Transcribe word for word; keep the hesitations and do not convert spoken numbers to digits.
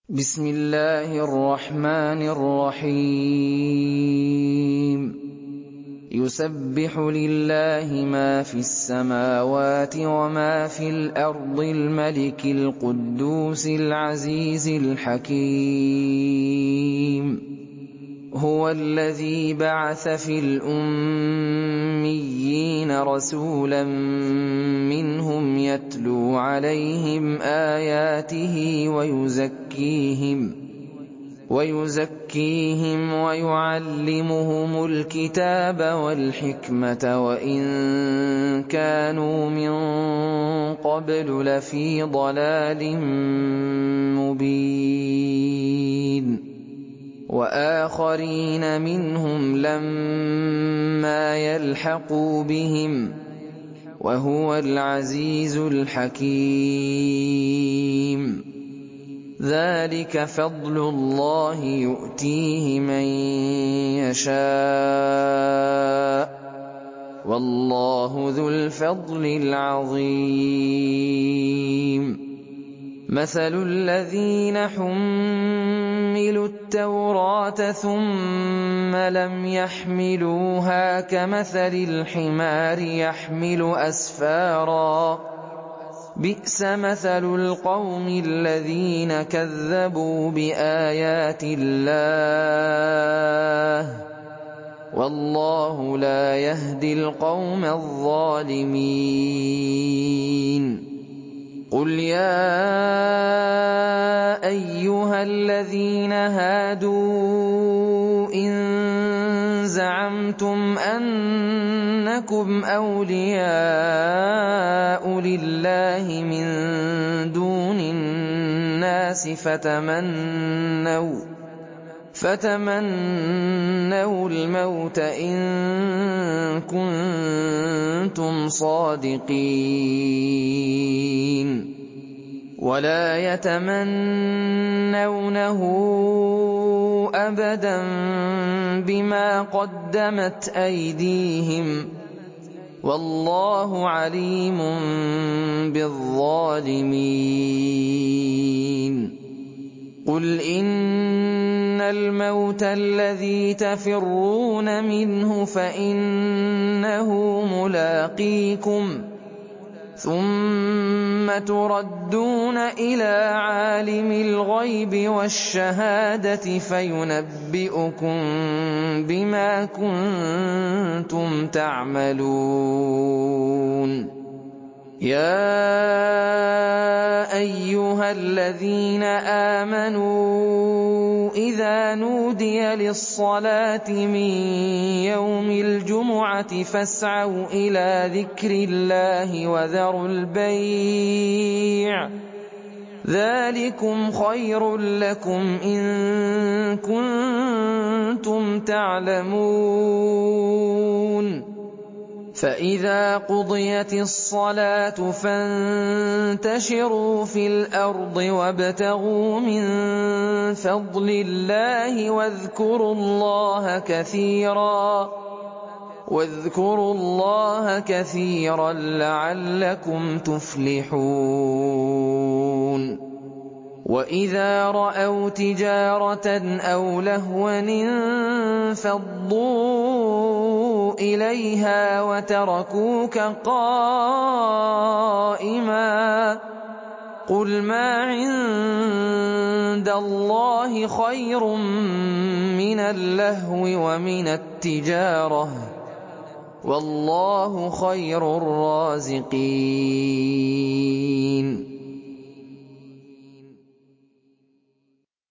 بسم الله الرحمن الرحيم يسبح لله ما في السماوات وما في الأرض الملك القدوس العزيز الحكيم هو الذي بعث في الأميين رسولا منهم يتلو عليهم آياته ويزكيهم ويزكيهم ويعلمهم الكتاب والحكمة وإن كانوا من قبل لفي ضلال مبين وآخرين منهم لما يلحقوا بهم وهو العزيز الحكيم ذلك فضل الله يؤتيه من يشاء والله ذو الفضل العظيم مثل الذين حملوا التوراة ثم لم يحملوها كمثل الحمار يحمل أسفارا بئس مثل القوم الذين كذبوا بآيات الله والله لا يهدي القوم الظالمين قل يا أيها الذين هادوا إن زعمتم أنكم أولياء لله من دون الناس فتمنوا فتمنوا الموت إن كنتم صادقين ولا يتمنونه أبدا بما قدمت أيديهم والله عليم بالظالمين قل إن الموت الذي تفرون منه فإنه ملاقيكم ثم تردون إلى عالم الغيب والشهادة فينبئكم بما كنتم تعملون يا أيها الذين آمنوا إذا نودي للصلاة من يوم الجمعة فاسعوا إلى ذكر الله وذروا البيع ذلكم خير لكم إن كنتم تعلمون فإذا قضيت الصلاة فانتشروا في الأرض وابتغوا من فضل الله واذكروا الله كثيرا واذكروا الله كثيرا لعلكم تفلحون وإذا رأوا تجارة أو لهوا انفضوا إليها وتركوك قائما قل ما عند الله خير من اللهو ومن التجارة والله خير الرازقين